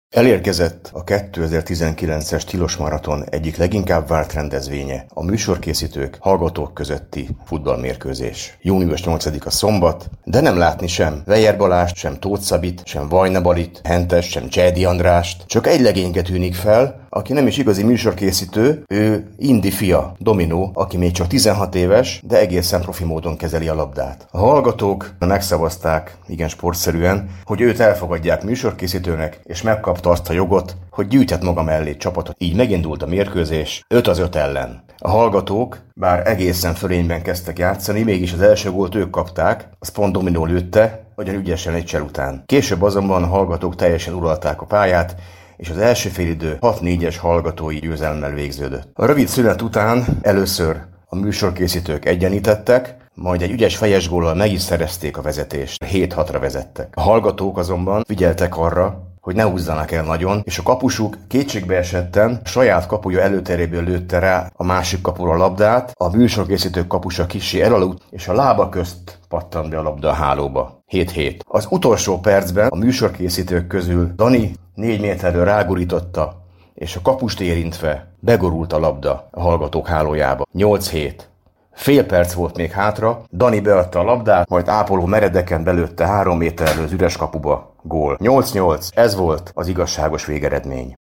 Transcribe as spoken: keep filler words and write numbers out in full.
Elérkezett a kétezer-tizenkilences Tilos Maraton egyik leginkább várt rendezvénye, a műsorkészítők, hallgatók közötti futballmérkőzés. június nyolcadika szombat, de nem látni sem Weyer Balást, sem Tóth Szabit, sem Vajna Balit, Hentes, sem Csejdi Andrást. Csak egy legényke tűnik fel, aki nem is igazi műsorkészítő, ő Indi fia, Dominó, aki még csak tizenhat éves, de egészen profi módon kezeli a labdát. A hallgatók megszavazták, igen sportszerűen, hogy őt elfogadják műsorkészítőnek, és megkapta azt a jogot, hogy gyűjthet maga mellé csapatot. Így megindult a mérkőzés öt az öt ellen. A hallgatók, bár egészen fölényben kezdtek játszani, mégis az első gólt ők kapták, az pont Dominó lőtte, nagyon ügyesen egy csel után. Később azonban a hallgatók teljesen uralták a pályát, és az első félidő hat négyes hallgatói győzelemmel végződött. A rövid szünet után először a műsorkészítők egyenítettek, majd egy ügyes fejes góllal meg is szerezték a vezetést. hét hatra vezettek. A hallgatók azonban figyeltek arra, hogy ne húzzanak el nagyon, és a kapusuk kétségbeesetten saját kapuja előteréből lőtte rá a másik kapura a labdát, a műsorkészítők kapusa kissé elaludt, és a lába közt pattant be a labda a hálóba. hét hét. Az utolsó percben a műsorkészítők közül Dani négy méterről rágurította, és a kapust érintve begurult a labda a hallgatók hálójába. nyolc hét. Fél perc volt még hátra, Dani beadta a labdát, majd ápoló meredeken belőtte három méterről az üres kapuba. Gól. nyolc nyolc. Ez volt az igazságos végeredmény.